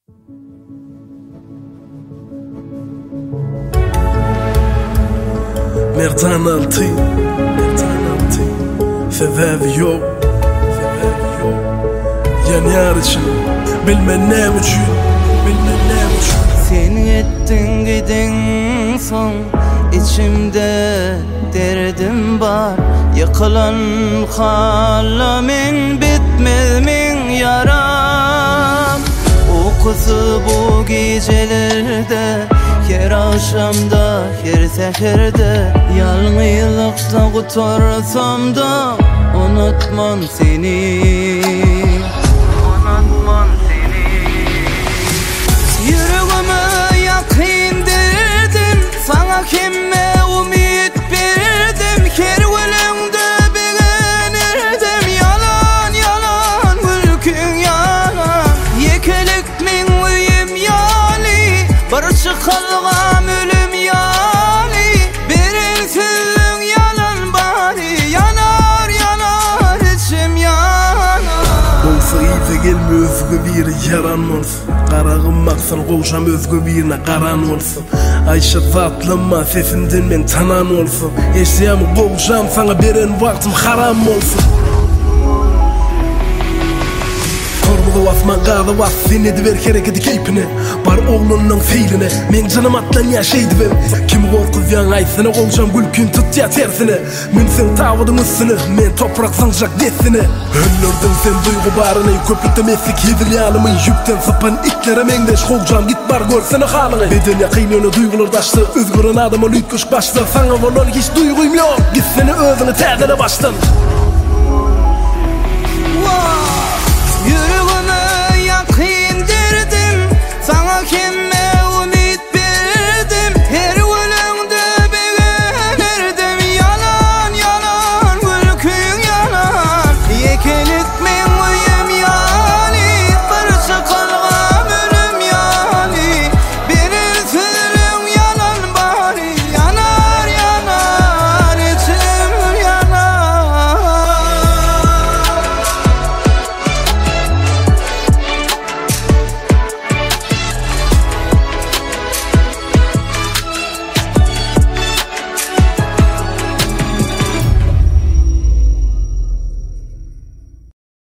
Merdan altı Sebebi yok Yanıyor için Bilmem ne için Sen gittin gidin son içimde derdim var Yıkılan halamin bitmemin yaram Uykusu bu gecelerde her akşamda her seferde Yalnızlıkta kurtarsam da unutmam seni Yüreğime yakin derdin sana kime umut verdim Kervelende beğenirdim yalan yalan mülkün yalan Yekelik min uyum yali barışı kalgam ölüm yali Birinsizliğin yalan bari yanar yanar içim yanar Olsa iyi gelme özgü bir yaran olsun Qarağım maqsan qoğuşam özgü birine qaran olsun Ayşe zatlama sesimden men tanan olsun Eşyamı qoğuşam sana beren vaktim haram olsun Korbuğu vasman qadı vas sen ediver hareketi keypine Bar oğlunun feyline men canım atlan yaşaydı ben Kim korkuz yan aysına qoğuşam gülkün tut ya tersine Men sen tavudun ısını men toprak sancak desine Öllürdün sen duygu barını köpükte mesik yedir yanımın Yükten sıpan itlere mendeş qoğuşam git bar görsene halını Beden yakınını duygular daştı Özgürün adamı lütküş başlar Sana volon hiç duyguyum yok Git seni özünü tədene baştan